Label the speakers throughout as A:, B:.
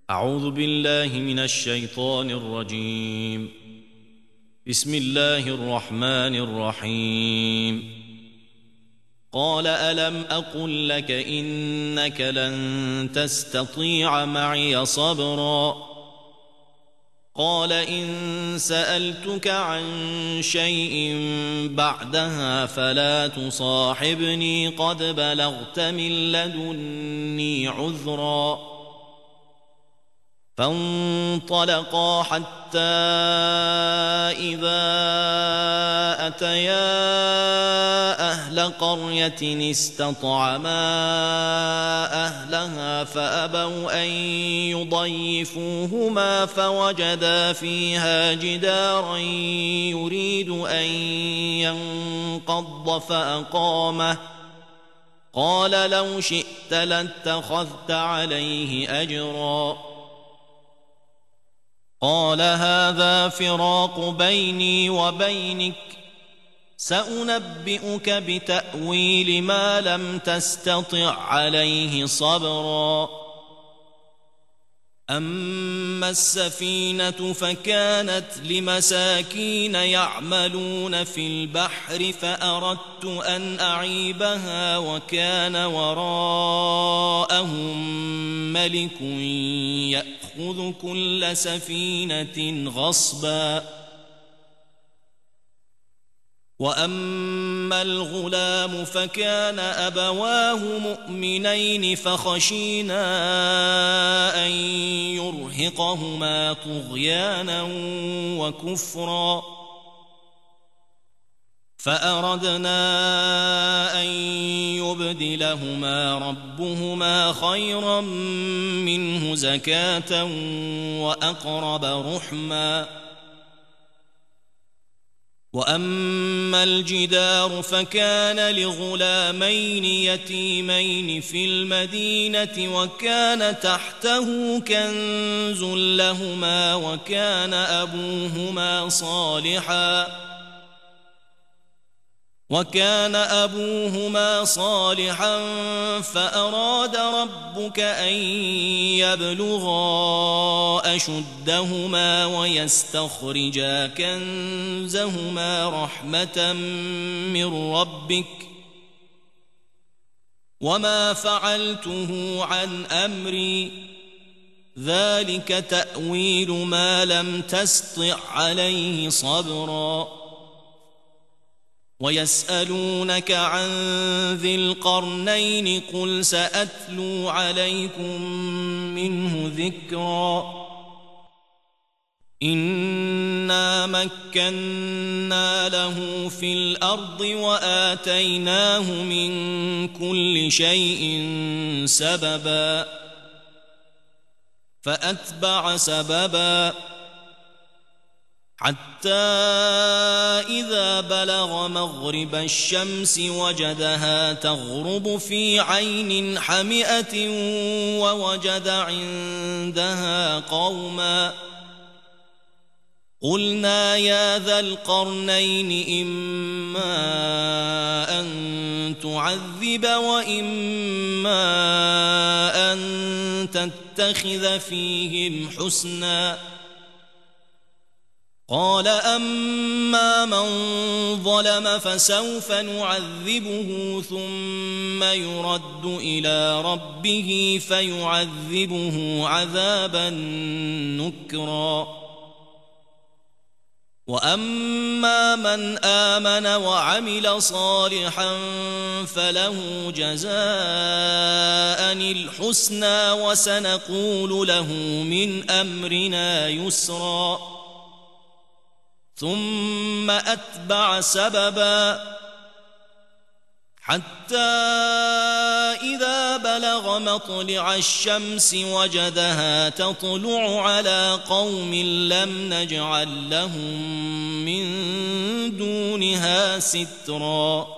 A: أعوذ بالله من الشيطان الرجيم. بسم الله الرحمن الرحيم. قال ألم أقل لك إنك لن تستطيع معي صبرا قال إن سألتك عن شيء بعدها فلا تصاحبني قد بلغت من لدني عذرا فانطلقا حتى إذا أتيا أهل قرية استطعما أهلها فأبوا أن يضيفوهما فوجدا فيها جدارا يريد أن ينقض فأقامه قال لو شئت لاتخذت عليه أجرا قال هذا فراق بيني وبينك سأنبئك بتأويل ما لم تستطع عليه صبرا أما السفينة فكانت لمساكين يعملون في البحر فأردت أن أعيبها وكان وراءهم ملك يأخذ كل سفينة غصبا وأما الغلام فكان أبواه مؤمنين فخشينا أن يرهقهما طغيانا وكفرا فأردنا أن يبدلهما ربهما خيرا منه زكاة وأقرب رحما وأما الجدار فكان لغلامين يتيمين في المدينة وكان تحته كنز لهما وكان أبوهما صالحا فأراد ربك أن يبلغا أشدهما ويستخرجا كنزهما رحمة من ربك وما فعلته عن أمري ذلك تأويل ما لم تسطع عليه صبرا ويسألونك عن ذي القرنين قل سأتلو عليكم منه ذكرا إنا مكنا له في الأرض وآتيناه من كل شيء سببا فأتبع سببا حتى إذا بلغ مغرب الشمس وجدها تغرب في عين حمئة ووجد عندها قوما قلنا يا ذا القرنين إما أن تعذب وإما أن تتخذ فيهم حسنا قال أما من ظلم فسوف نعذبه ثم يرد إلى ربه فيعذبه عذابا نكرا وأما من آمن وعمل صالحا فله جزاء الحسنى وسنقول له من أمرنا يسرا ثم أتبع سببا حتى إذا بلغ مطلع الشمس وجدها تطلع على قوم لم نجعل لهم من دونها سترا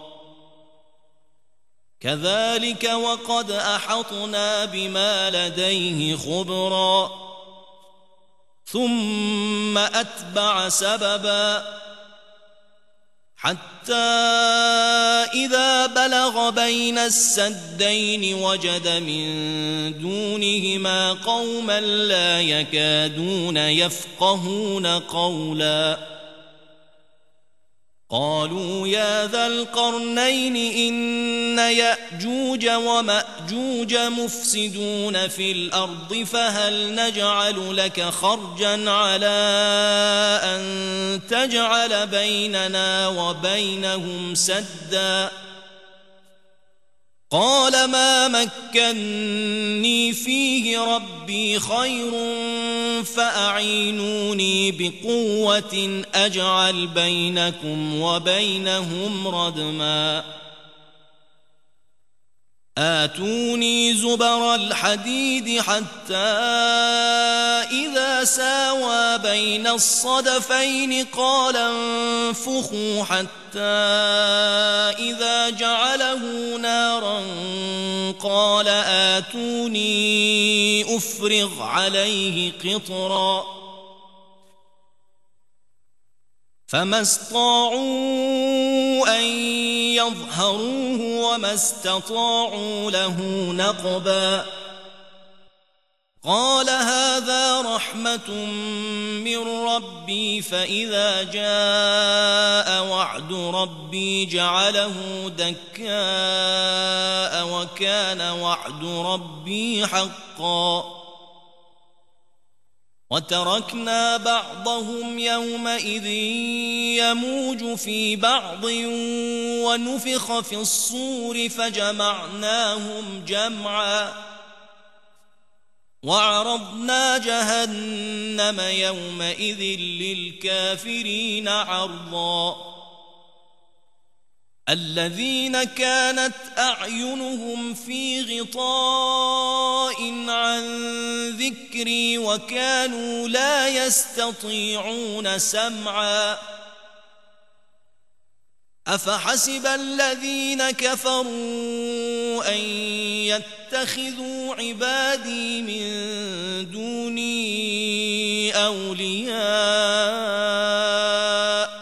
A: كذلك وقد أحطنا بما لديه خبرا ثم أتبع سببا حتى إذا بلغ بين السدين وجد من دونهما قوما لا يكادون يفقهون قولا قالوا يا ذا القرنين إن يأجوج ومأجوج مفسدون في الأرض فهل نجعل لك خرجا على أن تجعل بيننا وبينهم سدا قال ما مكني فيه ربي خير فأعينوني بقوة أجعل بينكم وبينهم ردما آتوني زبر الحديد حتى إذا ساوى بين الصدفين قال انفخوا حتى إذا جعله نارا قال آتوني أفرغ عليه قطرا فما استطاعوا أن يظهروه وما استطاعوا له نقبا قال هذا رحمة من ربي فإذا جاء وعد ربي جعله دكاء وكان وعد ربي حقا وتركنا بعضهم يومئذ يموج في بعض ونفخ في الصور فجمعناهم جمعا وعرضنا جهنم يومئذ للكافرين عرضا الذين كانت أعينهم في غطاء عن ذكري وكانوا لا يستطيعون سمعا أفحسب الذين كفروا أن يتخذوا عبادي من دوني أولياء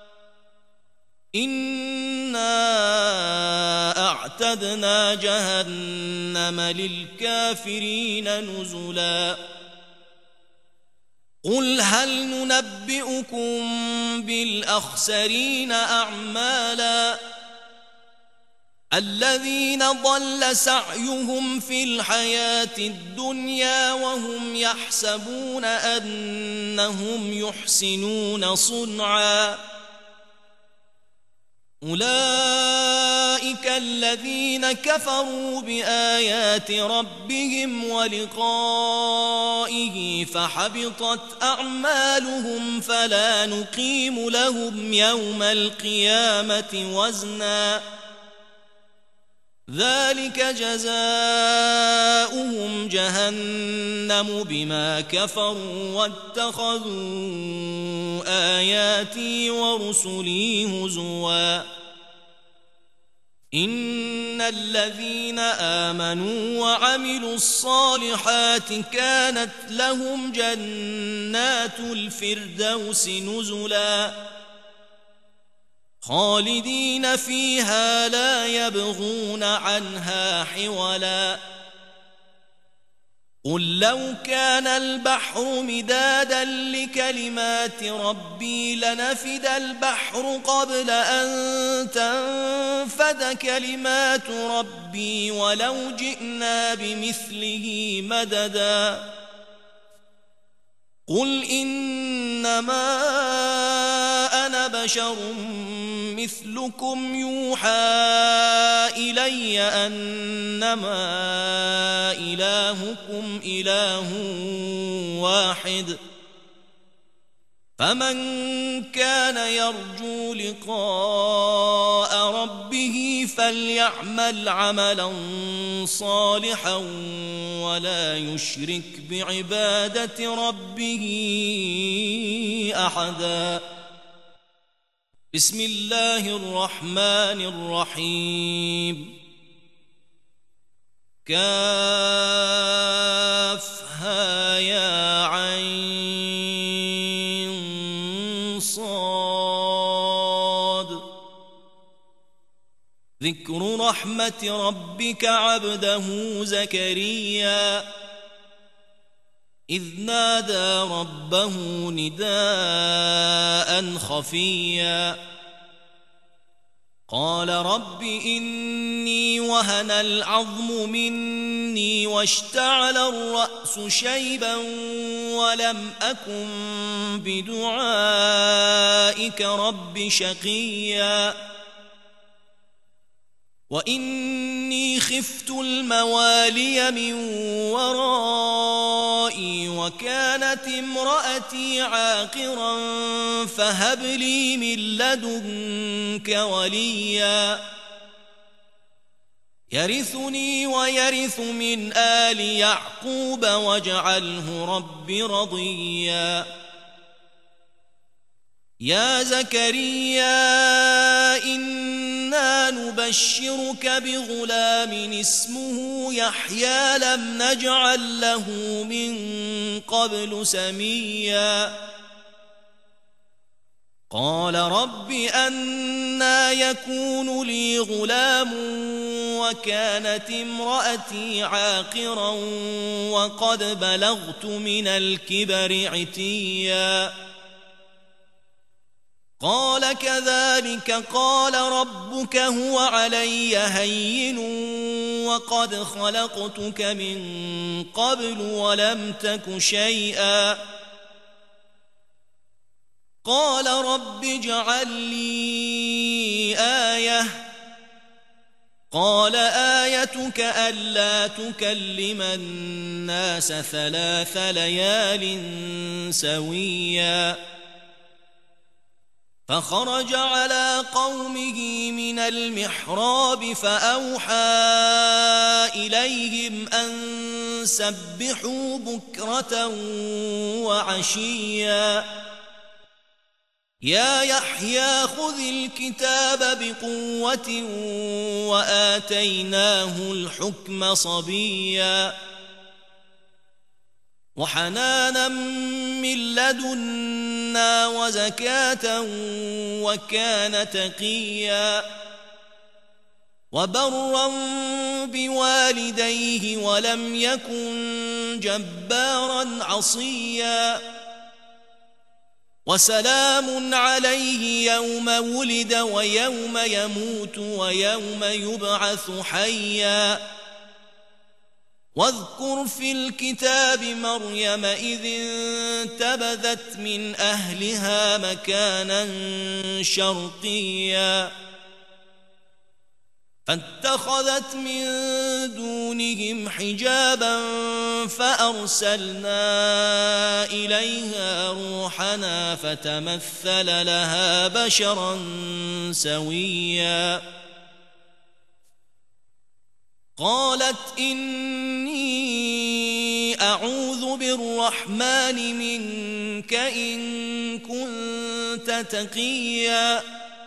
A: أعتدنا جهنم للكافرين نزلا قل هل ننبئكم بالأخسرين أعمالا الذين ضل سعيهم في الحياة الدنيا وهم يحسبون أنهم يحسنون صنعا أولئك الذين كفروا بآيات ربهم ولقائه فحبطت أعمالهم فلا نقيم لهم يوم القيامة وزنا ذلك جزاؤهم جهنم بما كفروا واتخذوا آياتي ورسلي هزوا إن الذين آمنوا وعملوا الصالحات كانت لهم جنات الفردوس نزلا خالدين فيها لا يبغون عنها حولا قل لو كان البحر مدادا لكلمات ربي لنفد البحر قبل أن تنفد كلمات ربي ولو جئنا بمثله مددا قل إنما أنا بشر مثلكم يوحى إلي أنما إلهكم إله واحد فمن كان يرجو لقاء ربه فليعمل عملا صالحا ولا يشرك بعبادة ربه أحدا بسم الله الرحمن الرحيم كافها يا عين صاد ذكر رحمة ربك عبده زكريا إذ نادى ربه نداء خفيا قال رب إني وهن العظم مني واشتعل الرأس شيبا ولم أكن بدعائك رب شقيا وإني خفت الموالي من ورائي وكانت امرأتي عاقرا فهب لي من لدنك وليا يرثني ويرث من آل يعقوب واجعله رب رضيا يا زكريا إنا نبشرك بغلام اسمه يحيى لم نجعل له من قبل سميا قال رب أنى يكون لي غلام وكانت امرأتي عاقرا وقد بلغت من الكبر عتيا قال كذلك قال ربك هو علي هين وقد خلقتك من قبل ولم تك شيئا قال رب اجعل لي آية قال آيتك ألا تكلم الناس 3 ليال سويا فخرج على قومه من المحراب فأوحى إليهم أن سبحوا بكرة وعشيا يا يحيى خذ الكتاب بقوة وآتيناه الحكم صبيا وحنانا من لدنا وزكاة وكان تقيا وبرا بوالديه ولم يكن جبارا عصيا وسلام عليه يوم ولد ويوم يموت ويوم يبعث حيا واذكر في الكتاب مريم إذ انتبذت من أهلها مكانا شرقيا فاتخذت من دونهم حجابا فأرسلنا إليها روحنا فتمثل لها بشرا سويا قالت إني أعوذ بالرحمن منك إن كنت تقيا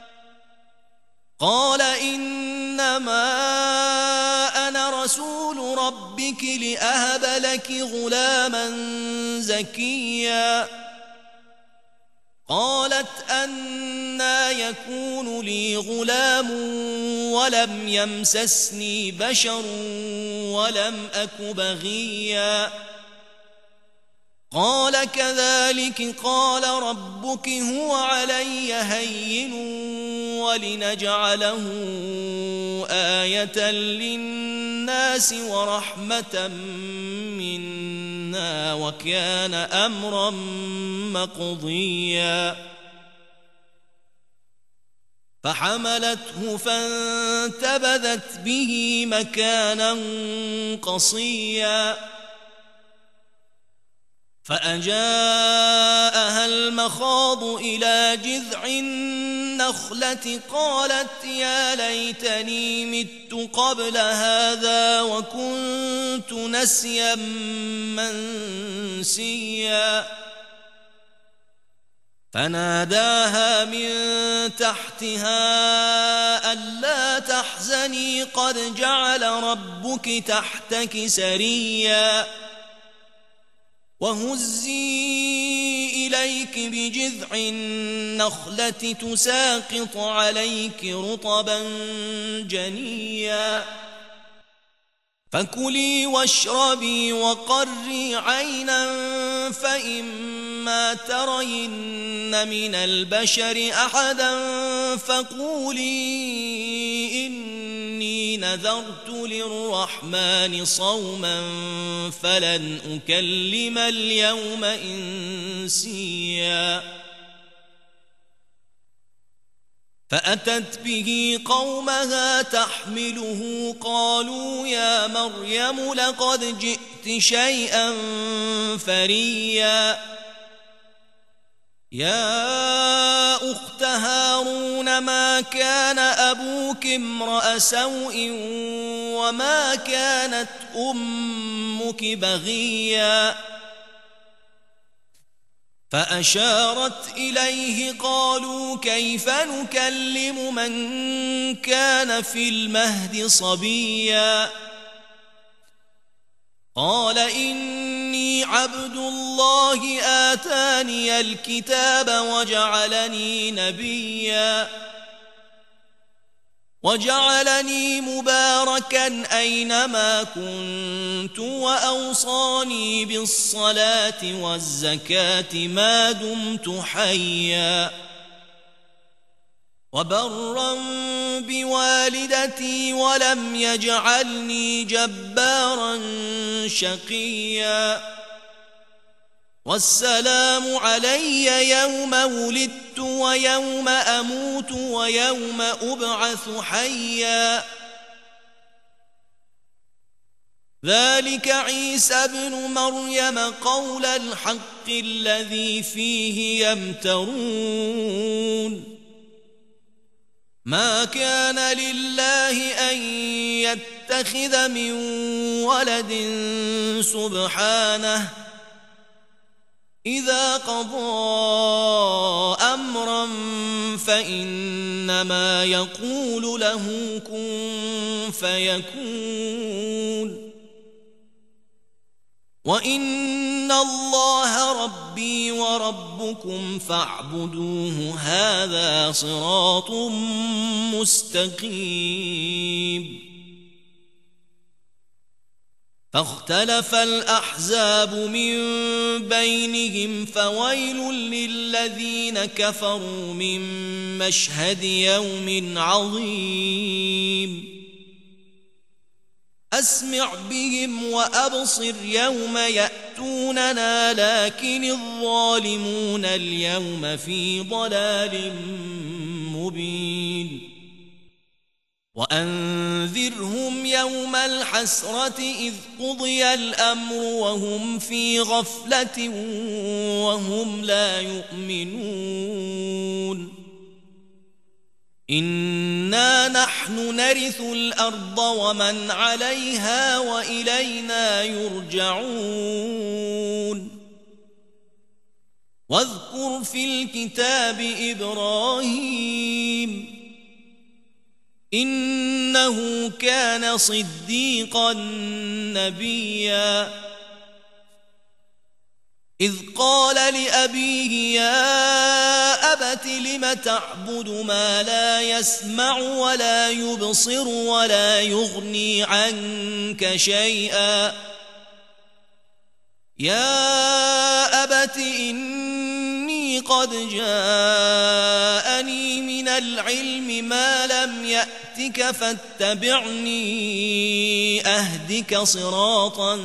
A: قال إنما أنا رسول ربك لأهب لك غلاما زكيا قالت أنى يكون لي غلام ولم يمسسني بشر ولم أك بغيا قال كذلك قال ربك هو علي هين ولنجعله آية للناس ورحمة منا وكان أمرا مقضيا فحملته فانتبذت به مكانا قصيا فأجاءها المخاض إلى جذع النخلة قالت يا ليتني مت قبل هذا وكنت نسيا منسيا فناداها من تحتها ألا تحزني قد جعل ربك تحتك سريا وهزي إليك بجذع النخلة تساقط عليك رطبا جنيا فكلي واشربي وقري عينا فإما ترين من البشر أحدا فقولي إني نذرت للرحمن صوما فلن أكلم اليوم إنسيا فأتت به قومها تحمله قالوا يا مريم لقد جئت شيئا فريا يا أخت هارون ما كان أبوك امرأ سوء وما كانت أمك بغيا فأشارت إليه قالوا كيف نكلم من كان في المهد صبيا قال إني عبد الله آتاني الكتاب وجعلني نبيا وجعلني مباركا أينما كنت وأوصاني بالصلاة والزكاة ما دمت حيا وبرا بوالدتي ولم يجعلني جبارا شقيا والسلام علي يوم ولدت ويوم أموت ويوم أبعث حيا ذلك عيسى ابن مريم قول الحق الذي فيه يمترون ما كان لله أن يتخذ من ولد سبحانه إذا قضى أمرا فإنما يقول له كن فيكون وإن الله ربي وربكم فاعبدوه هذا صراط مستقيم فاختلف الأحزاب من بينهم فويل للذين كفروا من مشهد يوم عظيم أسمع بهم وأبصر يوم يأتوننا لكن الظالمون اليوم في ضلال مبين وأنذرهم يوم الحسرة إذ قضي الأمر وهم في غفلة وهم لا يؤمنون إنا نحن نرث الأرض ومن عليها وإلينا يرجعون واذكر في الكتاب إبراهيم إنه كان صديقا نبيا إذ قال لأبيه يا أبت لم تعبد ما لا يسمع ولا يبصر ولا يغني عنك شيئا يا أبت إني قد جاءني من العلم ما لم يأتك فاتبعني أهدك صراطا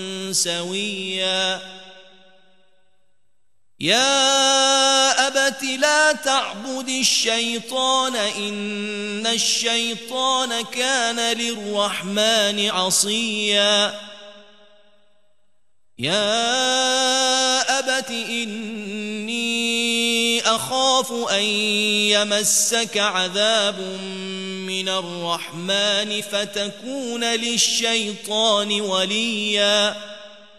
A: سويا يا أبت لا تعبد الشيطان إن الشيطان كان للرحمن عصيا يا أبت إني أخاف أن يمسك عذاب من الرحمن فتكون للشيطان وليا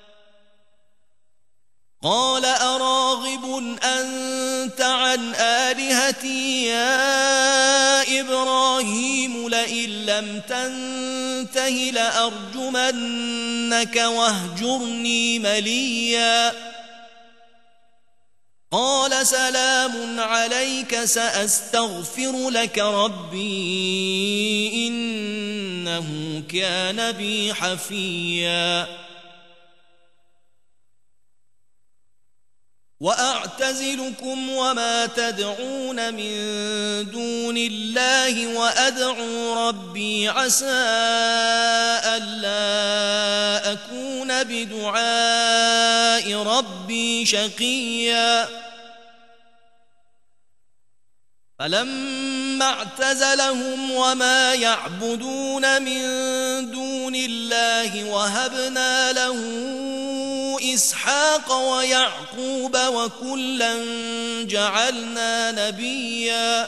A: قال أراغب أنت عن آلهتي يا إبراهيم لئن لم تنته لأرجمنك واهجرني مليا قال سلام عليك سأستغفر لك ربي إنه كان بي حفيا وأعتزلكم وما تدعون من دون الله وأدعو ربي عسى ألا أكون بدعاء ربي شقيا فلما اعتزلهم وما يعبدون من دون الله وهبنا له إسحاق ويعقوب وكلا جعلنا نبيا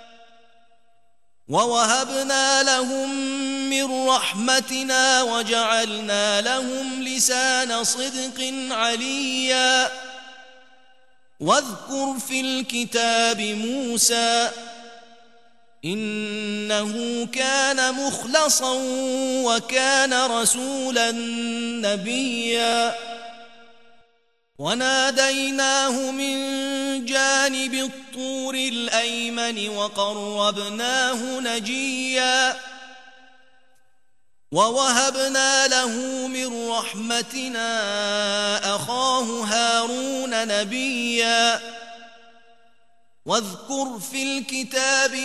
A: ووهبنا لهم من رحمتنا وجعلنا لهم لسان صدق عليا واذكر في الكتاب موسى إنه كان مخلصا وكان رسولا نبيا وناديناه من جانب الطور الأيمن وقربناه نجيا ووهبنا له من رحمتنا أخاه هارون نبيا واذكر في الكتاب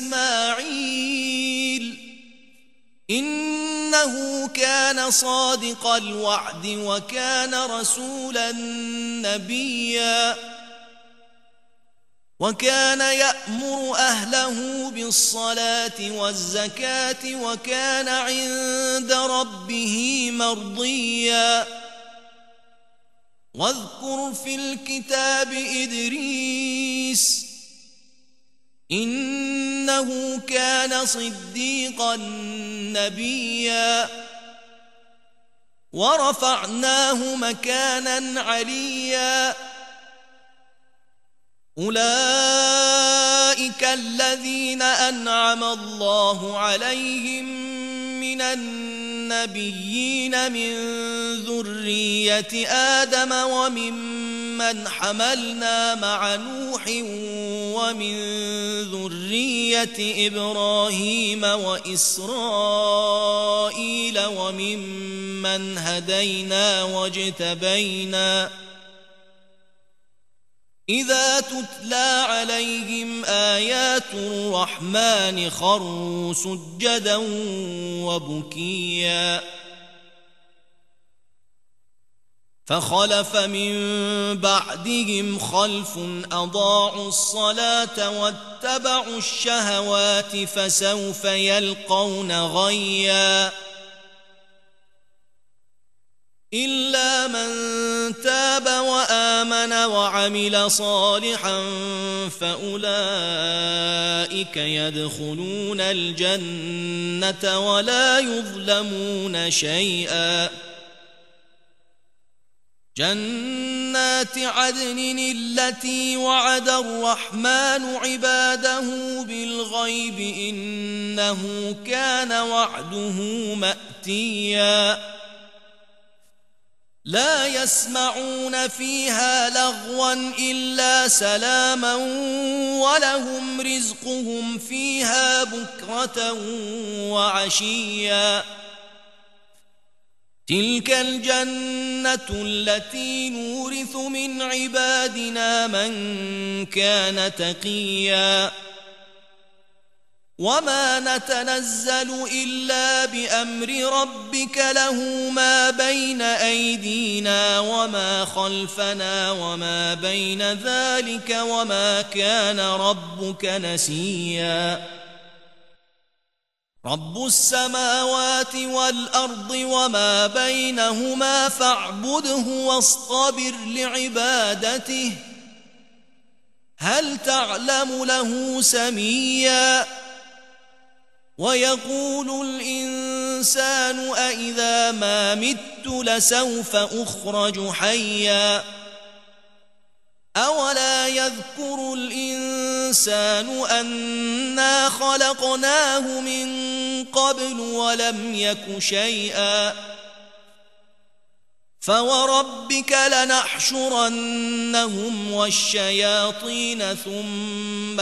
A: إسماعيل إنه كان صادق الوعد وكان رسولا نبيا وكان يأمر أهله بالصلاة والزكاة وكان عند ربه مرضيا واذكر في الكتاب إدريس إنه كان صديقا نبيا ورفعناه مكانا عليا أولئك الذين أنعم الله عليهم من النبيين من ذرية آدم وممن حملنا مع نوح ومن ذرية إبراهيم وإسرائيل وممن هدينا واجتبينا إذا تتلى عليهم آيات الرحمن خروا سجدا وبكيا فخلف من بعدهم خلف أضاعوا الصلاة واتبعوا الشهوات فسوف يلقون غيا إلا من تاب وآمن وعمل صالحا فأولئك يدخلون الجنة ولا يظلمون شيئا جنات عدن التي وعد الرحمن عباده بالغيب إنه كان وعده مأتيا لا يسمعون فيها لغوا إلا سلاما ولهم رزقهم فيها بكرة وعشيا تلك الجنة التي نورث من عبادنا من كان تقيا وما نتنزل إلا بأمر ربك له ما بين أيدينا وما خلفنا وما بين ذلك وما كان ربك نسيا رب السماوات والأرض وما بينهما فاعبده واصطبر لعبادته هل تعلم له سميا ويقول الإنسان أإذا ما مت لسوف أخرج حيا أولا يذكر الإنسان أنا خلقناه من قبل ولم يك شيئا فوربك لنحشرنهم والشياطين ثم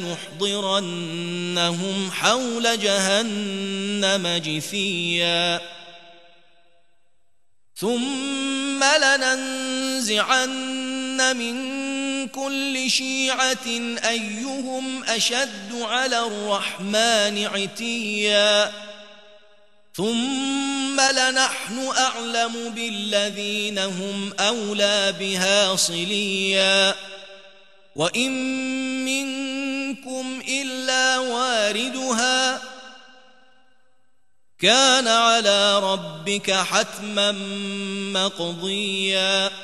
A: لنحضرنهم حول جهنم جثيا ثم لننزعن من كل شيعة أيهم أشد على الرحمن عتيا ثم لنحن أعلم بالذين هم أولى بها صليا وإن منكم إلا واردها كان على ربك حتما مقضيا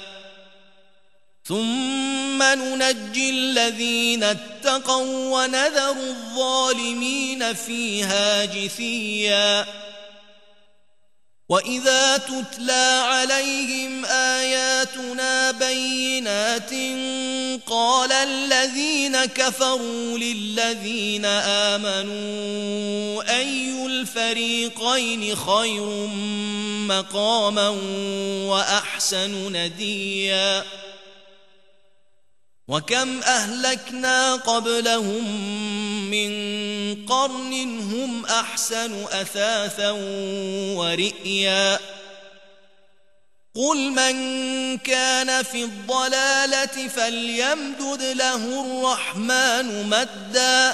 A: ثم ننجي الذين اتقوا ونذر الظالمين فيها جثيا وإذا تتلى عليهم آياتنا بينات قال الذين كفروا للذين آمنوا أي الفريقين خير مقاما وأحسن نديا وكم أهلكنا قبلهم من قرن هم أحسن أثاثا ورئيا قل من كان في الضلالة فليمدد له الرحمن مدا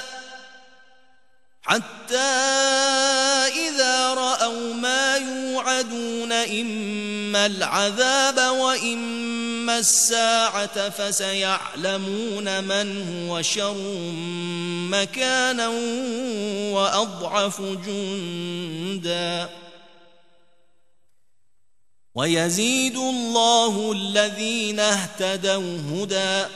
A: حتى إذا رأوا ما يوعدون إما العذاب وإما الساعة فسيعلمون من هو شر مكانا وأضعف جندا ويزيد الله الذين اهتدوا هدى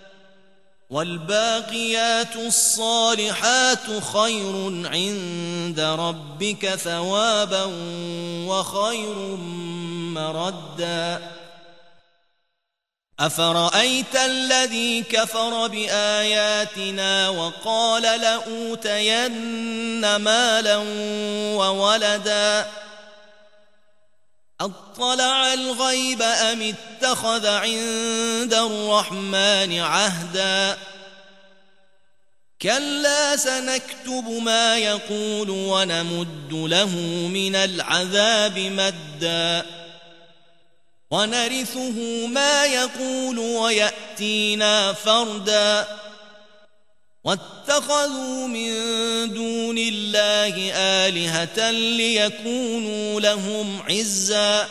A: والباقيات الصالحات خير عند ربك ثوابا وخير مردا أفرأيت الذي كفر بآياتنا وقال لأوتين مالا وولدا أطلع الغيب أم اتخذ عند الرحمن عهدا كلا سنكتب ما يقول ونمد له من العذاب مدا ونرثه ما يقول ويأتينا فردا واتخذوا من دون الله آلهة ليكونوا لهم عزا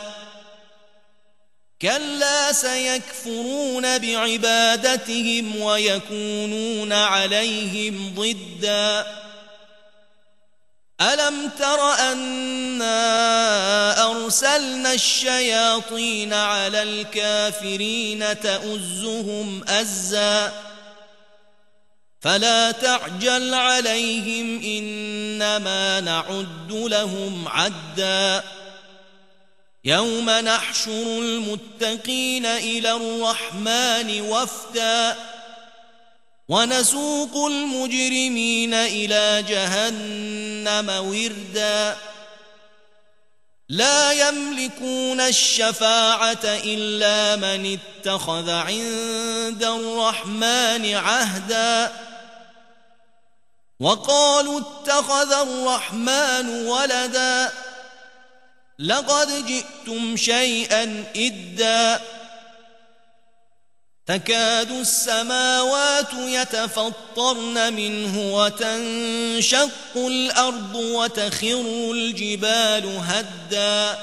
A: كلا سيكفرون بعبادتهم ويكونون عليهم ضدا ألم تر أنا أرسلنا الشياطين على الكافرين تؤزهم أزا فلا تعجل عليهم إنما نعد لهم عدا يوم نحشر المتقين إلى الرحمن وفدا ونسوق المجرمين إلى جهنم وردا لا يملكون الشفاعة إلا من اتخذ عند الرحمن عهدا وقالوا اتخذ الرحمن ولدا لقد جئتم شيئا إدا تكاد السماوات يتفطرن منه وتنشق الأرض وتخر الجبال هدا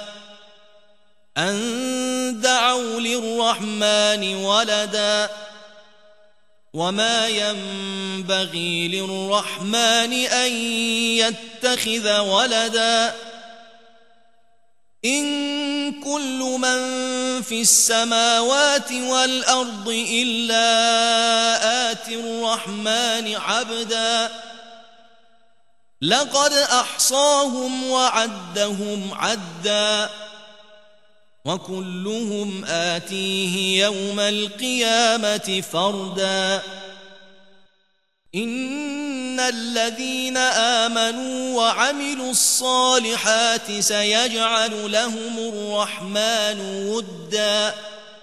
A: أن دعوا للرحمن ولدا وما ينبغي للرحمن أن يتخذ ولدا إن كل من في السماوات والأرض إلا آتي الرحمن عبدا لقد أحصاهم وعدهم عدا وكلهم آتيه يوم القيامة فردا إن الذين آمنوا وعملوا الصالحات سيجعل لهم الرحمن ودا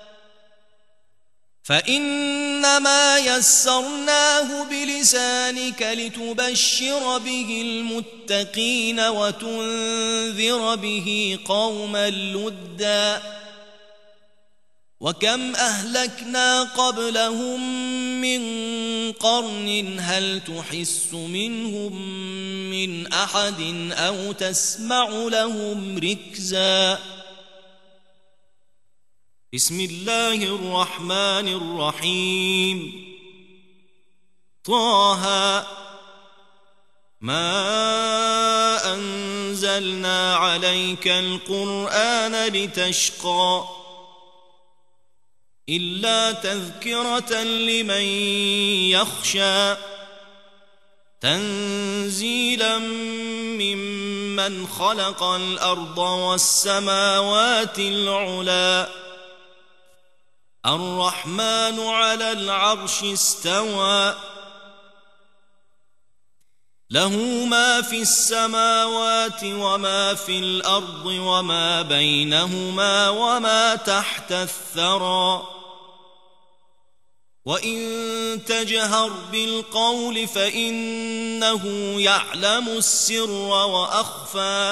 A: فإنما يسرناه بلسانك لتبشر به المتقين وتنذر به قوما لدا وكم أهلكنا قبلهم من قرن هل تحس منهم من أحد أو تسمع لهم ركزا بسم الله الرحمن الرحيم طه ما أنزلنا عليك القرآن لتشقى إلا تذكرة لمن يخشى تنزيلا ممن خلق الأرض والسماوات العلى الرحمن على العرش استوى له ما في السماوات وما في الأرض وما بينهما وما تحت الثرى وإن تجهر بالقول فإنه يعلم السر وأخفى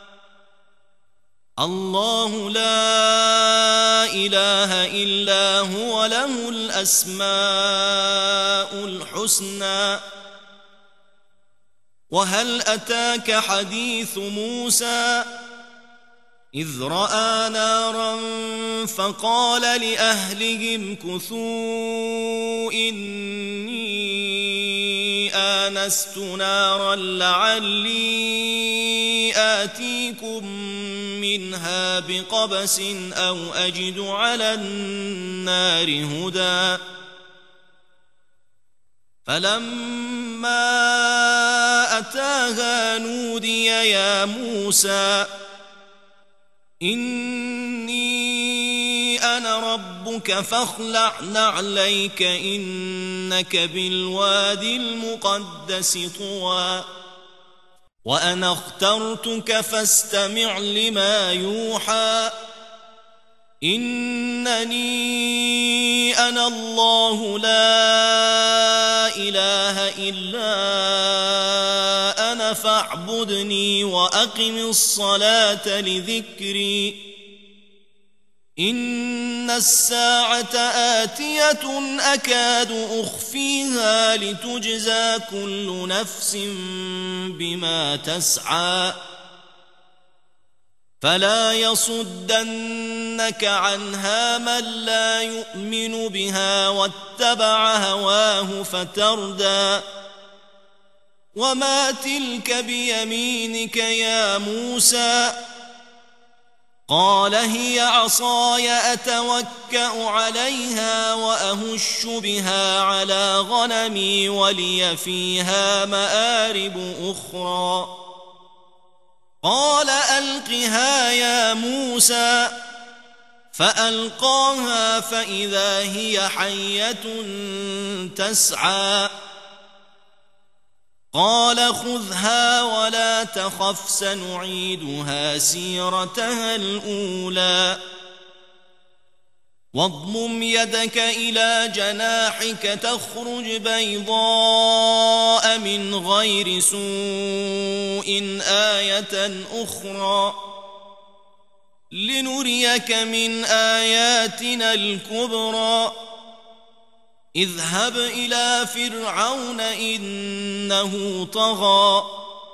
A: الله لا إله إلا هو له الأسماء الحسنى وهل أتاك حديث موسى إذ رأى نارا فقال لأهلهم كثوا إني آنست نارا لعلي آتيكم منها بقبس أو أجد على النار هدى فلما أتاها نودي يا موسى إني أنا ربك فاخلع نعليك إنك بالوادي المقدس طوى وأنا اخترتك فاستمع لما يوحى إنني أنا الله لا إله إلا أنا فاعبدني وأقم الصلاة لذكري إن الساعة آتية أكاد أخفيها لتجزى كل نفس بما تسعى فلا يصدنك عنها من لا يؤمن بها واتبع هواه فتردى وما تلك بيمينك يا موسى قال هي عصاي أتوكأ عليها وأهش بها على غنمي ولي فيها مآرب أخرى قال ألقها يا موسى فألقاها فإذا هي حية تسعى قال خذها ولا تخف سنعيدها سيرتها الأولى واضمم يدك إلى جناحك تخرج بيضاء من غير سوء آية أخرى لنريك من آياتنا الكبرى اذهب إلى فرعون إنه طغى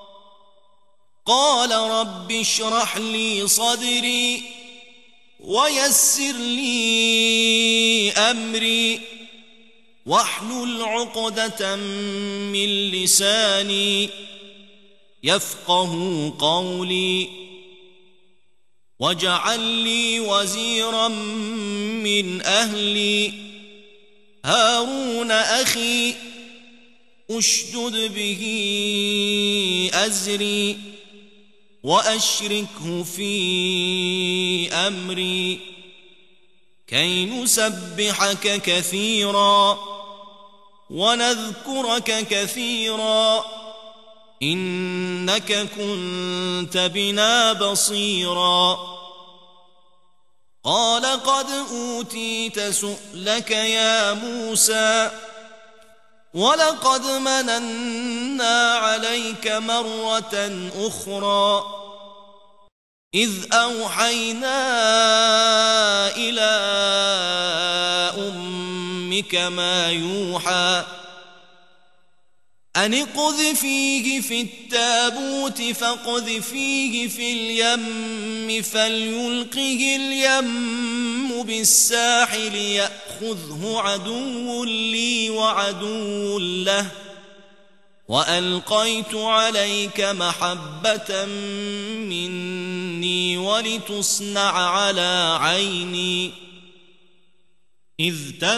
A: قال رب اشرح لي صدري ويسر لي أمري واحلل عقدة من لساني يفقه قولي واجعل لي وزيرا من أهلي هارون أخي أشدد به أزري وأشركه في أمري كي نسبحك كثيرا ونذكرك كثيرا إنك كنت بنا بصيرا قال قد أوتيت سؤلك يا موسى ولقد مننا عليك مرة أخرى إذ أوحينا إلى أمك ما يوحى أن اقذفيه في التابوت فاقذفيه في اليم فليلقه اليم بالساحل يأخذه عدو لي وعدو له وألقيت عليك محبة مني ولتصنع على عيني إذ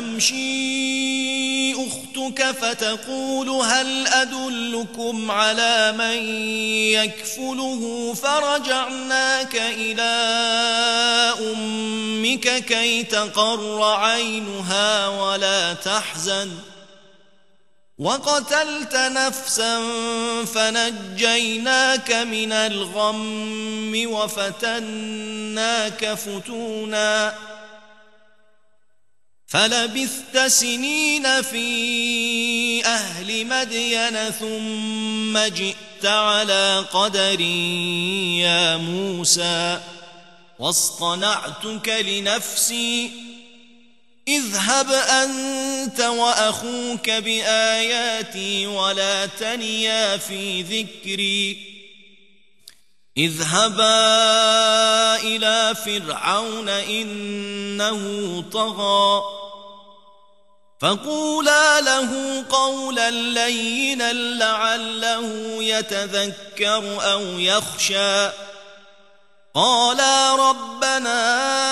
A: تمشي أختك فتقول هل أدلكم على من يكفله فرجعناك إلى أمك كي تقر عينها ولا تحزن وقتلت نفسا فنجيناك من الغم وفتناك فتونا فلبثت سنين في أهل مدين ثم جئت على قدر يا موسى واصطنعتك لنفسي اذهب أنت وأخوك بآياتي ولا تنيا في ذكري اذهبا إلى فرعون إنه طغى فقولا له قولا لينا لعله يتذكر أو يخشى قالا ربنا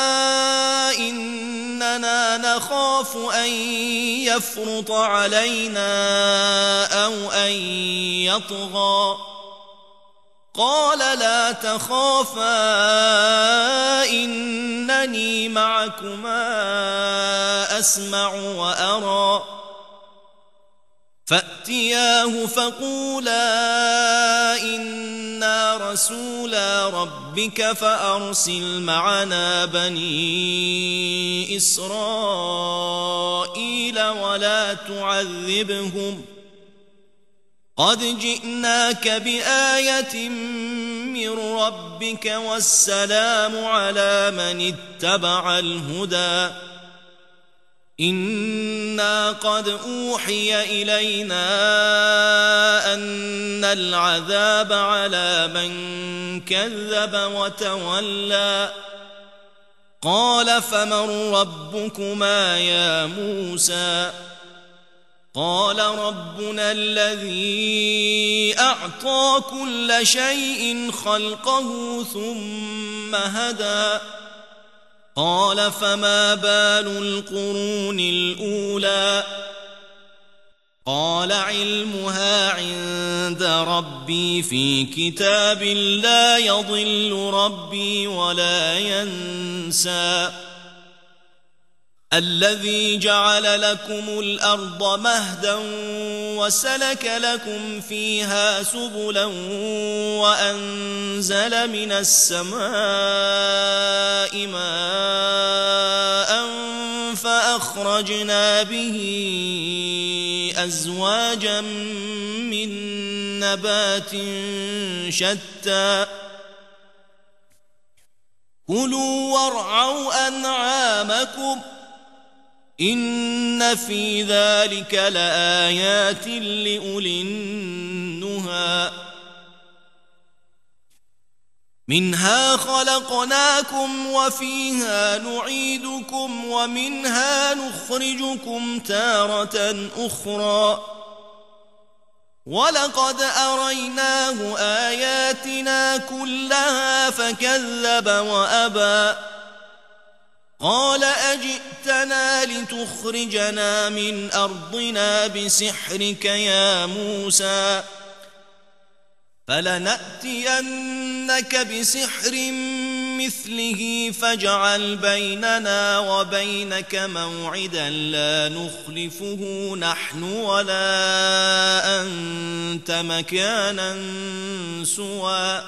A: إننا نخاف أن يفرط علينا أو أن يطغى قال لا تخافا إنني معكما أسمع وأرى فأتياه فقولا إنا رسولا ربك فأرسل معنا بني إسرائيل ولا تعذبهم قد جئناك بآية من ربك والسلام على من اتبع الهدى إنا قد أوحي إلينا أن العذاب على من كذب وتولى قال فمن ربكما يا موسى قال ربنا الذي أعطى كل شيء خلقه ثم هدى قال فما بال القرون الأولى قال علمها عند ربي في كتاب لا يضل ربي ولا ينسى الذي جعل لكم الأرض مهدا وسلك لكم فيها سبلا وأنزل من السماء ماء فأخرجنا به أزواجا من نبات شتى كلوا وارعوا أنعامكم إن في ذلك لآيات لأولي النهى منها خلقناكم وفيها نعيدكم ومنها نخرجكم تارة أخرى ولقد أريناه آياتنا كلها فكذب وأبى قال أجئتنا لتخرجنا من أرضنا بسحرك يا موسى فلنأتينك بسحر مثله فاجعل بيننا وبينك موعدا لا نخلفه نحن ولا أنت مكانا سوى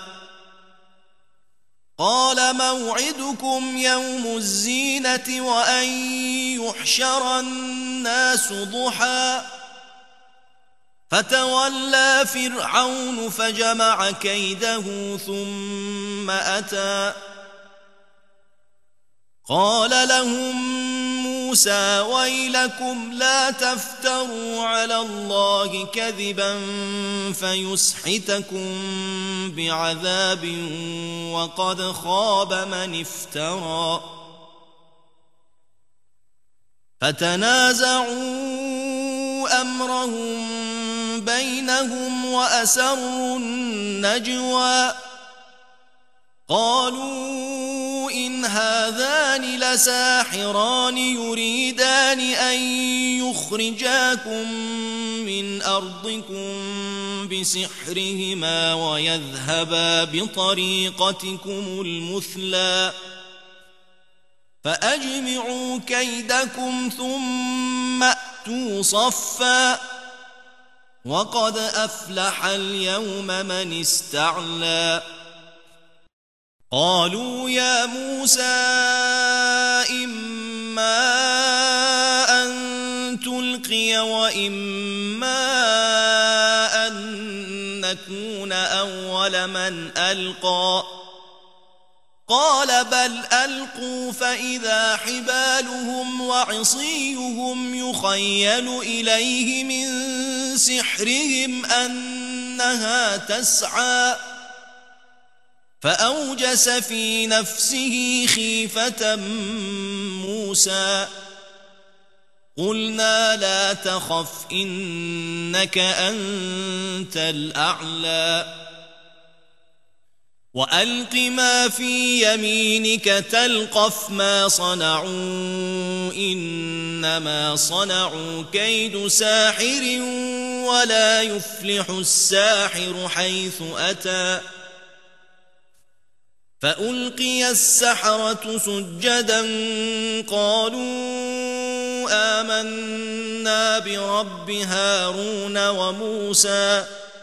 A: قال موعدكم يوم الزينة وأن يحشر الناس ضحى فتولى فرعون فجمع كيده ثم أتى قال لهم موسى ويلكم لا تفتروا على الله كذبا فيسحتكم بعذاب وقد خاب من افترى فتنازعوا أمرهم بينهم وأسروا النجوى قالوا إن هذان لساحران يريدان أن يخرجاكم من أرضكم بسحرهما ويذهبا بطريقتكم المثلى فأجمعوا كيدكم ثم أتوا صفا وقد أفلح اليوم من استعلى قالوا يا موسى إما أن تلقي وإما أن نكون أول من ألقى قال بل ألقوا فإذا حبالهم وعصيهم يخيل إليه من سحرهم أنها تسعى فأوجس في نفسه خيفة موسى قلنا لا تخف إنك أنت الأعلى وألق ما في يمينك تلقف ما صنعوا إنما صنعوا كيد ساحر ولا يفلح الساحر حيث أتى فألقي السحرة سجدا قالوا آمنا برب هارون وموسى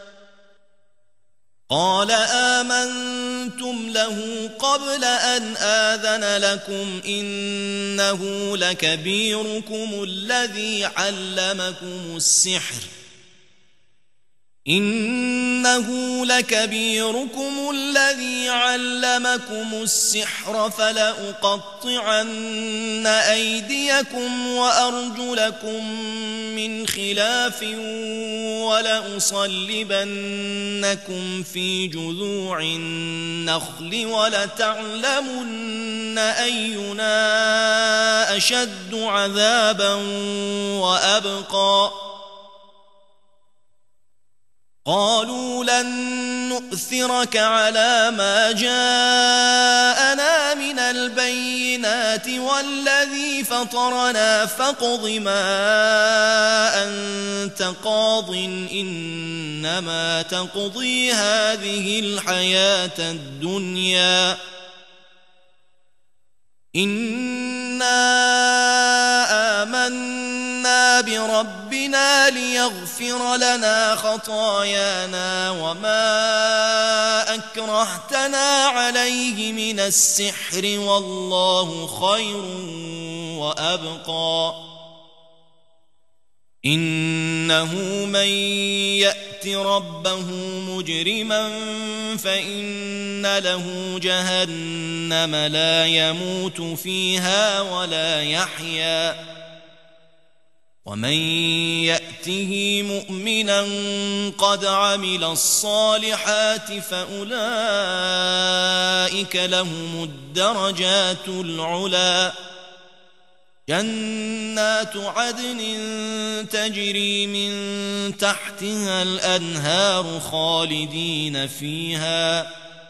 A: قال آمنتم له قبل أن آذن لكم إنه لكبيركم الذي علمكم السحر فلأقطعن أيديكم وأرجلكم من خلاف ولأصلبنكم في جذوع النخل ولتعلمن أينا أشد عذابا وأبقى قالوا لن نؤثرك على ما جاءنا من البينات والذي فطرنا فاقض ما أنت قاض إنما تقضي هذه الحياة الدنيا إنا آمنا بربنا ليغفر لنا خطايانا وما أكرهتنا عليه من السحر والله خير وأبقى إنه من يأت ربه مجرما فإن له جهنم لا يموت فيها ولا يحيا ومن يأته مؤمنا قد عمل الصالحات فأولئك لهم الدرجات العلى جنات عدن تجري من تحتها الأنهار خالدين فيها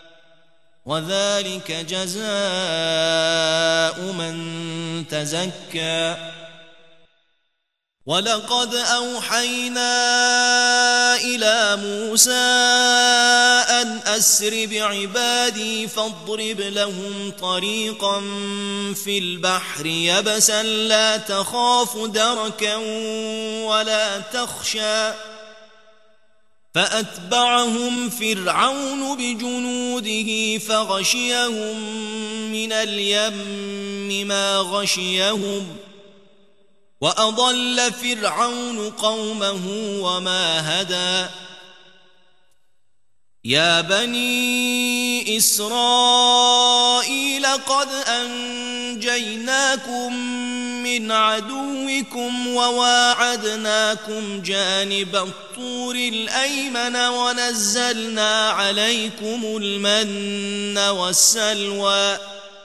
A: وذلك جزاء من تزكى ولقد أوحينا إلى موسى أن أسر بعبادي فاضرب لهم طريقا في البحر يبسا لا تخاف دركا ولا تخشى فأتبعهم فرعون بجنوده فغشيهم من اليم ما غشيهم وأضل فرعون قومه وما هدى يا بني إسرائيل قد أنجيناكم من عدوكم وواعدناكم جانب الطور الأيمن ونزلنا عليكم المن والسلوى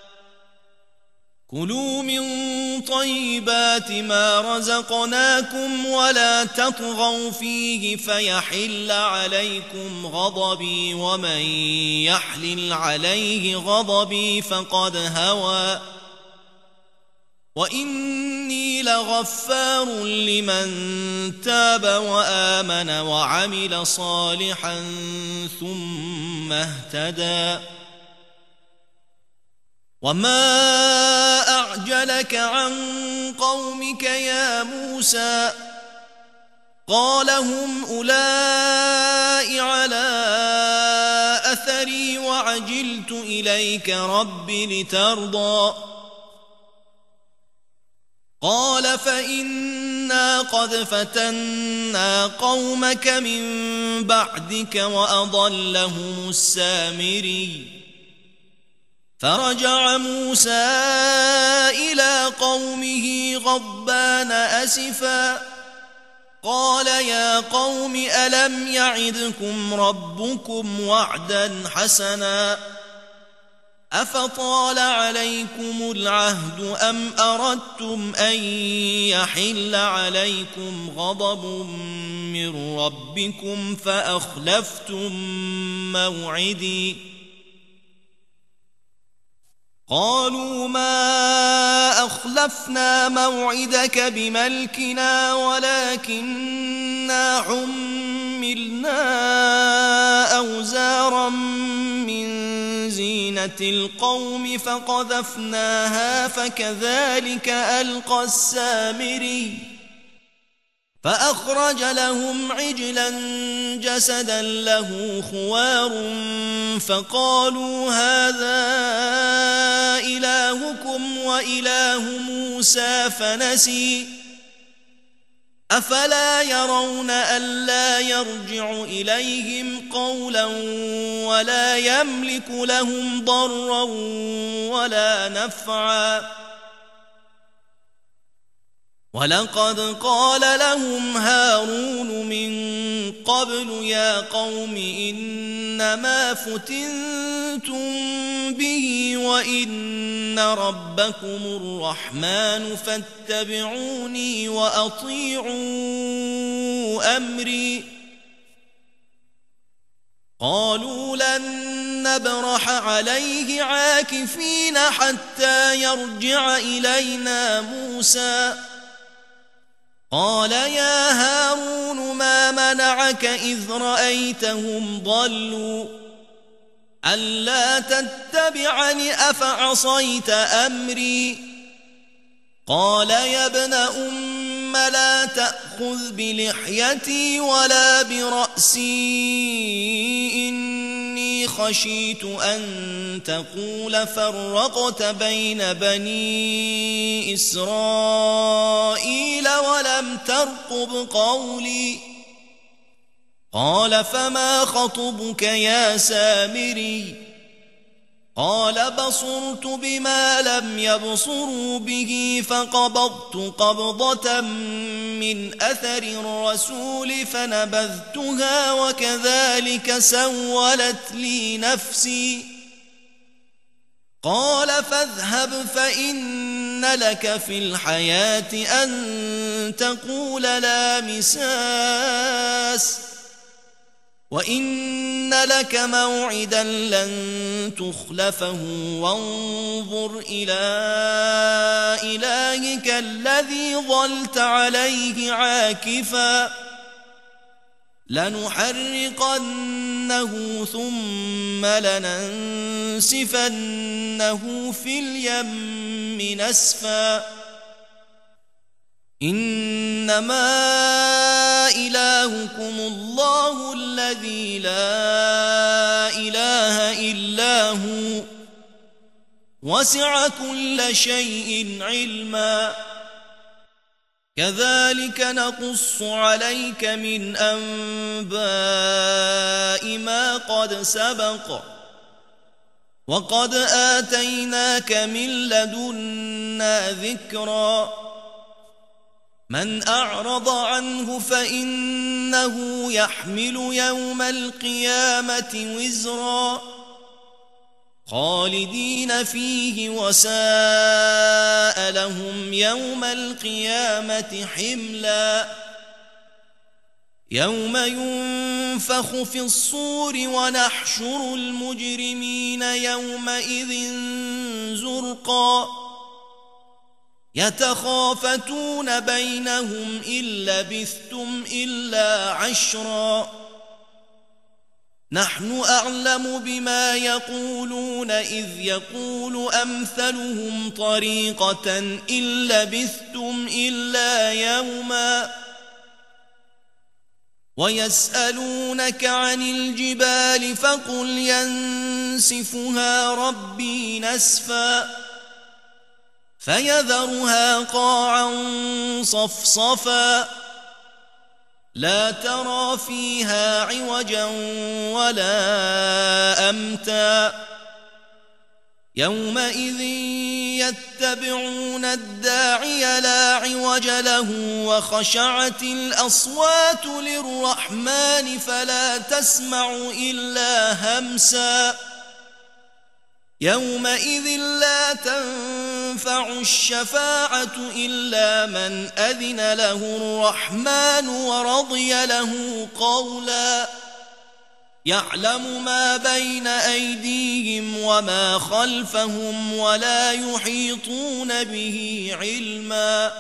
A: كلوا من طيبات ما رزقناكم ولا تطغوا فيه فيحل عليكم غضبي ومن يحلل عليه غضبي فقد هوى وإني لغفار لمن تاب وآمن وعمل صالحا ثم اهتدى وما أعجلك عن قومك يا موسى قال هم أولئك على أثري وعجلت إليك رب لترضى قال فإنا قد فتنا قومك من بعدك وأضلهم السامري فرجع موسى إلى قومه غضبان أسفا قال يا قوم ألم يعدكم ربكم وعدا حسنا أفطال عليكم العهد أم أردتم أن يحل عليكم غضب من ربكم فأخلفتم موعدي قالوا ما أخلفنا موعدك بملكنا ولكننا حملنا أوزارا من زينة القوم فقذفناها فكذلك ألقى السامري فأخرج لهم عجلا جسدا له خوار فقالوا هذا إلهكم وإله موسى فنسي أفلا يرون ألا يرجع إليهم قولا ولا يملك لهم ضرا ولا نفعا ولقد قال لهم هارون من قبل يا قوم إنما فتنتم به وإن ربكم الرحمن فاتبعوني وأطيعوا أمري قالوا لن نبرح عليه عاكفين حتى يرجع إلينا موسى قال يا هارون ما منعك إذ رأيتهم ضلوا ألا تتبعني أفعصيت أمري قال يا ابن أم لا تأخذ بلحيتي ولا برأسي إني خشيت أن تقول فرقت بين بني إسرائيل ولم ترقب قولي قال فما خطبك يا سامري قال بصرت بما لم يبصروا به فقبضت قبضة من أثر الرسول فنبذتها وكذلك سولت لي نفسي قال فاذهب فإن لك في الحياة أن تقول لا مساس وإن لك موعدا لن تخلفه وانظر إلى إلهك الذي ظلت عليه عاكفا لنحرقنه ثم لننسفنه في اليم نسفا إنما إلهكم الله الذي لا إله إلا هو وسع كل شيء علما كذلك نقص عليك من أنباء ما قد سبق وقد آتيناك من لدنا ذكرا من أعرض عنه فإنه يحمل يوم القيامة وزرا خالدين فيه وساء لهم يوم القيامة حملا يوم ينفخ في الصور ونحشر المجرمين يومئذ زرقا يتخافتون بينهم إن لبثتم إلا عشرا نحن أعلم بما يقولون إذ يقول أمثلهم طريقة إن لبثتم إلا يوما ويسألونك عن الجبال فقل ينسفها ربي نسفا فيذرها قاعا صفصفا لا ترى فيها عوجا ولا أمتا يومئذ يتبعون الداعي لا عوج له وخشعت الأصوات للرحمن فلا تسمع إلا همسا يومئذ لا تنفع الشفاعة إلا من أذن له الرحمن ورضي له قولا يعلم ما بين أيديهم وما خلفهم ولا يحيطون به علما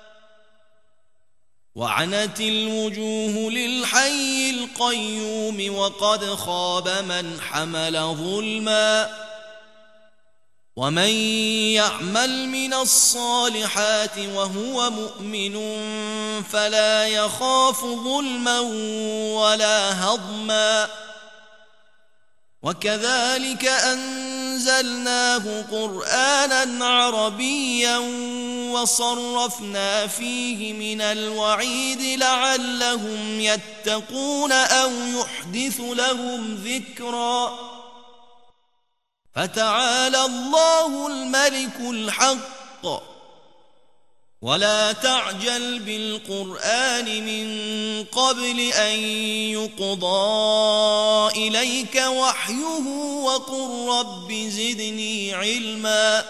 A: وعنت الوجوه للحي القيوم وقد خاب من حمل ظلما ومن يعمل من الصالحات وهو مؤمن فلا يخاف ظلما ولا هضما وكذلك أنزلناه قرآنا عربيا وصرفنا فيه من الوعيد لعلهم يتقون أو يحدث لهم ذكرا فتعالى الله الملك الحق ولا تعجل بالقرآن من قبل أن يقضى إليك وحيه وقل رب زدني علما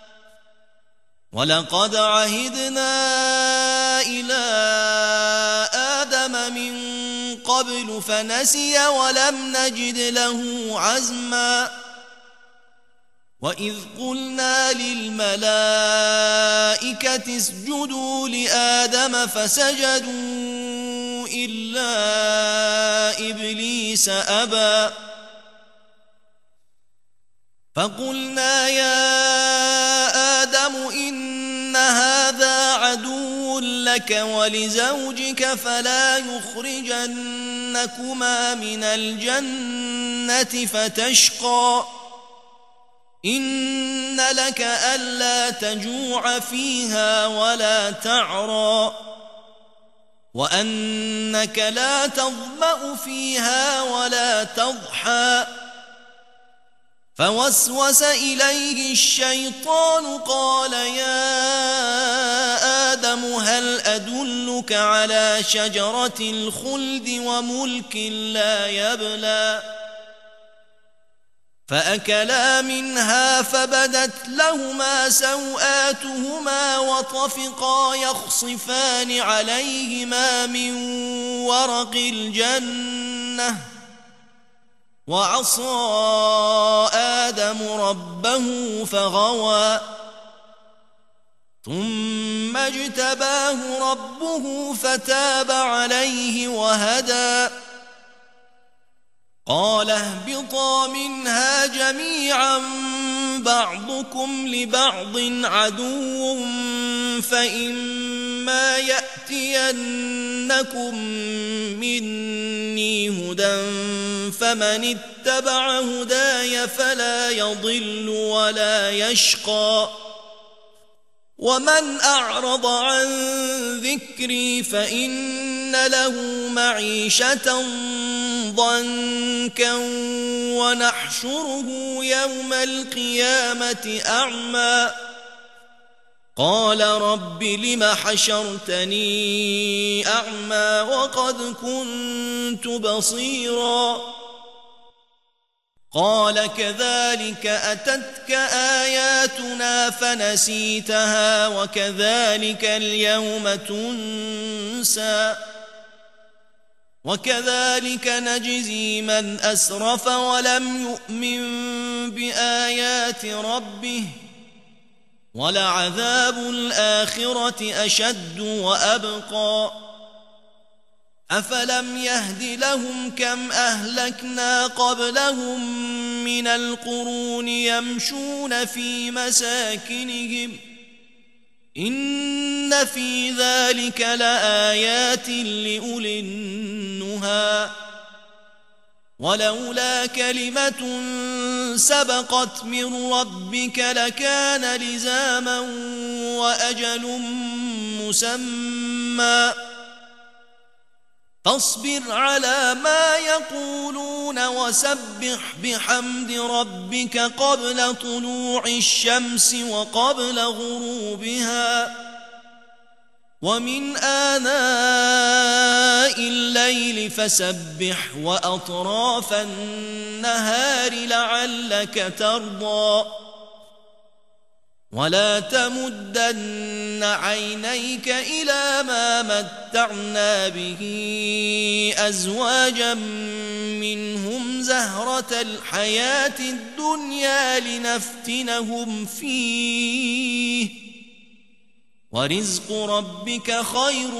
A: ولقد عهدنا إلى آدم من قبل فنسي ولم نجد له عزما وإذ قلنا للملائكة اسجدوا لآدم فسجدوا إلا إبليس أبى فقلنا يا آدم إن هذا عدو لك ولزوجك فلا يخرجنكما من الجنة فتشقى إن لك ألا تجوع فيها ولا تعرى وأنك لا تظمأ فيها ولا تضحى فوسوس إليه الشيطان قال يا آدم هل أدلك على شجرة الخلد وملك لا يبلى فأكلا منها فبدت لهما سوآتهما وطفقا يخصفان عليهما من ورق الجنة وعصى آدم ربه فغوى ثم اجتباه ربه فتاب عليه وهدى قال اهبطا منها جميعا بعضكم لبعض عدو فإما يأتينكم مني هدى فمن اتبع هداي فلا يضل ولا يشقى ومن أعرض عن ذكري فإن له معيشة ضنكا ونحشره يوم القيامة أعمى قال رب لم حشرتني أعمى وقد كنت بصيرا قال كذلك أتتك آياتنا فنسيتها وكذلك اليوم تنسى وكذلك نجزي من أسرف ولم يؤمن بآيات ربه ولعذاب الآخرة أشد وأبقى أفلم يهد لهم كم أهلكنا قبلهم من القرون يمشون في مساكنهم إن في ذلك لآيات لأولي النهى ولولا كلمة سبقت من ربك لكان لزاما وأجل مسمى فاصبر على ما يقولون وسبح بحمد ربك قبل طلوع الشمس وقبل غروبها ومن آناء الليل فسبح وأطراف النهار لعلك ترضى ولا تمدن عينيك إلى ما متعنا به أزواجا منهم زهرة الحياة الدنيا لنفتنهم فيه ورزق ربك خير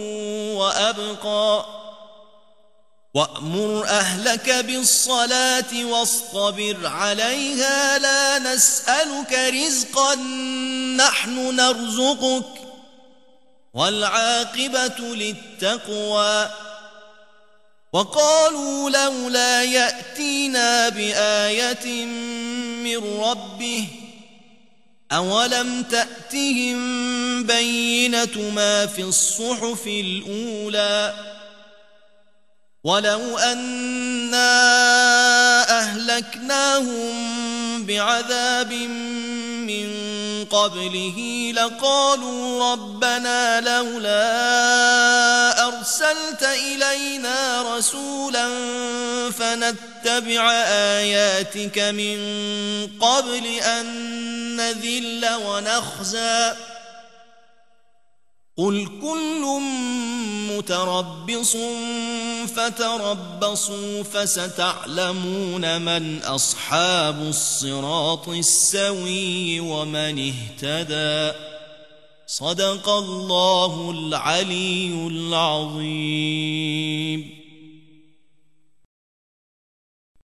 A: وأبقى وأمر أهلك بالصلاة واصطبر عليها لا نسألك رزقا نحن نرزقك والعاقبة للتقوى وقالوا لولا يأتينا بآية من ربه أولم تأتهم بينة ما في الصحف الأولى ولو أنا أهلكناهم بعذاب من قبله لقالوا ربنا لولا أرسلت إلينا رسولا فنتبع آياتك من قبل أن نذل ونخزى قل كل متربص فتربصوا فستعلمون من أصحاب الصراط السوي ومن اهتدى صدق الله العلي العظيم.